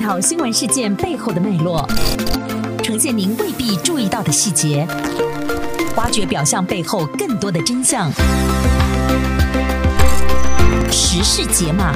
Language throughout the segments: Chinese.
讨新闻事件背后的脉络，呈现您未必注意到的细节，挖掘表象背后更多的真相。时事解码。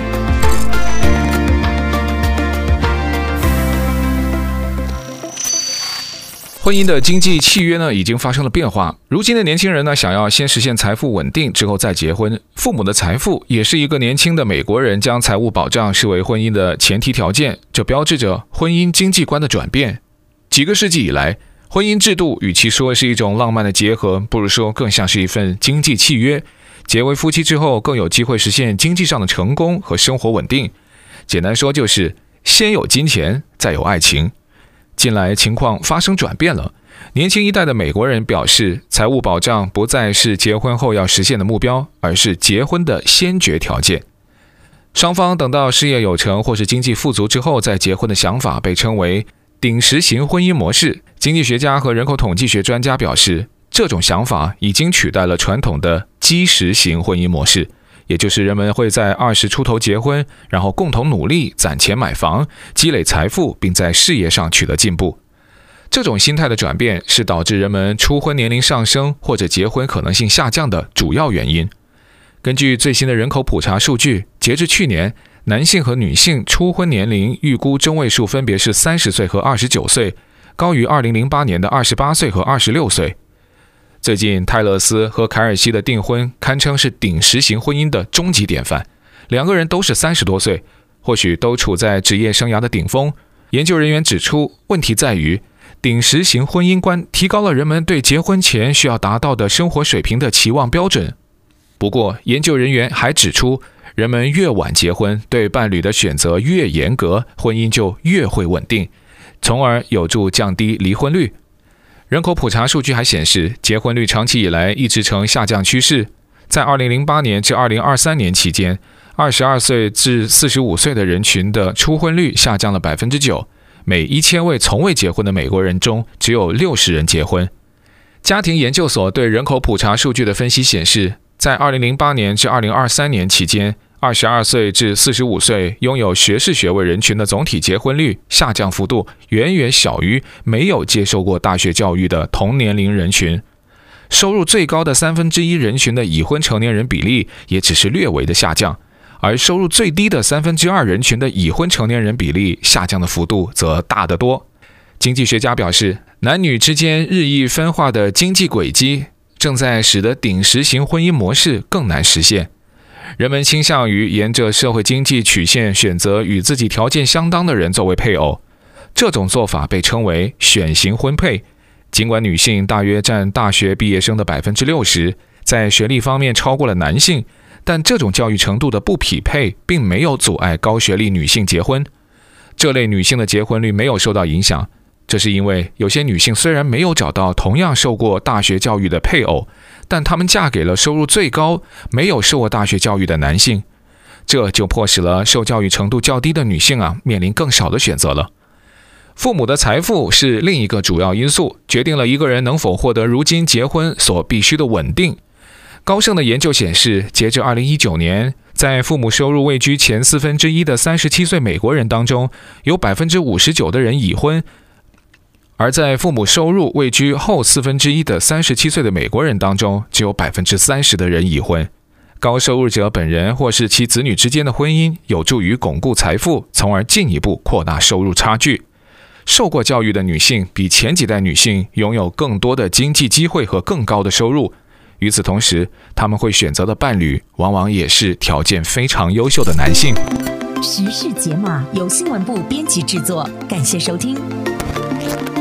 婚姻的经济契约呢，已经发生了变化。如今的年轻人呢，想要先实现财富稳定之后再结婚。父母的财富也是一个年轻的美国人将财务保障视为婚姻的前提条件，这标志着婚姻经济观的转变。几个世纪以来，婚姻制度与其说是一种浪漫的结合，不如说更像是一份经济契约。结为夫妻之后，更有机会实现经济上的成功和生活稳定。简单说就是先有金钱，再有爱情。近来情况发生转变了，年轻一代的美国人表示，财务保障不再是结婚后要实现的目标，而是结婚的先决条件。双方等到事业有成或是经济富足之后再结婚的想法被称为顶食型婚姻模式。经济学家和人口统计学专家表示，这种想法已经取代了传统的基石型婚姻模式，也就是人们会在20出头结婚，然后共同努力攒钱买房，积累财富，并在事业上取得进步。这种心态的转变是导致人们初婚年龄上升或者结婚可能性下降的主要原因。根据最新的人口普查数据，截至去年，男性和女性初婚年龄预估中位数分别是30岁和29岁，高于2008年的28岁和26岁。最近泰勒斯和凯尔西的订婚堪称是顶食型婚姻的终极典范，两个人都是30多岁，或许都处在职业生涯的顶峰。研究人员指出，问题在于顶食型婚姻观提高了人们对结婚前需要达到的生活水平的期望标准。不过研究人员还指出，人们越晚结婚，对伴侣的选择越严格，婚姻就越会稳定，从而有助降低离婚率。人口普查数据还显示，结婚率长期以来一直呈下降趋势。在2008年至2023年期间，22岁至45岁的人群的初婚率下降了 9%， 每1000位从未结婚的美国人中只有60人结婚。家庭研究所对人口普查数据的分析显示，在2008年至2023年期间，22岁至45岁拥有学士学位人群的总体结婚率下降幅度远远小于没有接受过大学教育的同年龄人群。收入最高的1/3人群的已婚成年人比例也只是略微的下降，而收入最低的2/3人群的已婚成年人比例下降的幅度则大得多。经济学家表示，男女之间日益分化的经济轨迹正在使得顶食型婚姻模式更难实现。人们倾向于沿着社会经济曲线选择与自己条件相当的人作为配偶，这种做法被称为选型婚配。尽管女性大约占大学毕业生的 60%， 在学历方面超过了男性，但这种教育程度的不匹配并没有阻碍高学历女性结婚。这类女性的结婚率没有受到影响，这是因为有些女性虽然没有找到同样受过大学教育的配偶，但她们嫁给了收入最高、没有受过大学教育的男性，这就迫使了受教育程度较低的女性面临更少的选择了。父母的财富是另一个主要因素，决定了一个人能否获得如今结婚所必须的稳定。高盛的研究显示，截至2019年，在父母收入位居前1/4的37岁美国人当中，有 59% 的人已婚，而在父母收入位居后1/4的37岁的美国人当中，只有 30% 的人已婚。高收入者本人或是其子女之间的婚姻有助于巩固财富，从而进一步扩大收入差距。受过教育的女性比前几代女性拥有更多的经济机会和更高的收入，与此同时，她们会选择的伴侣往往也是条件非常优秀的男性。 时事解码由新闻部编辑制作，感谢收听。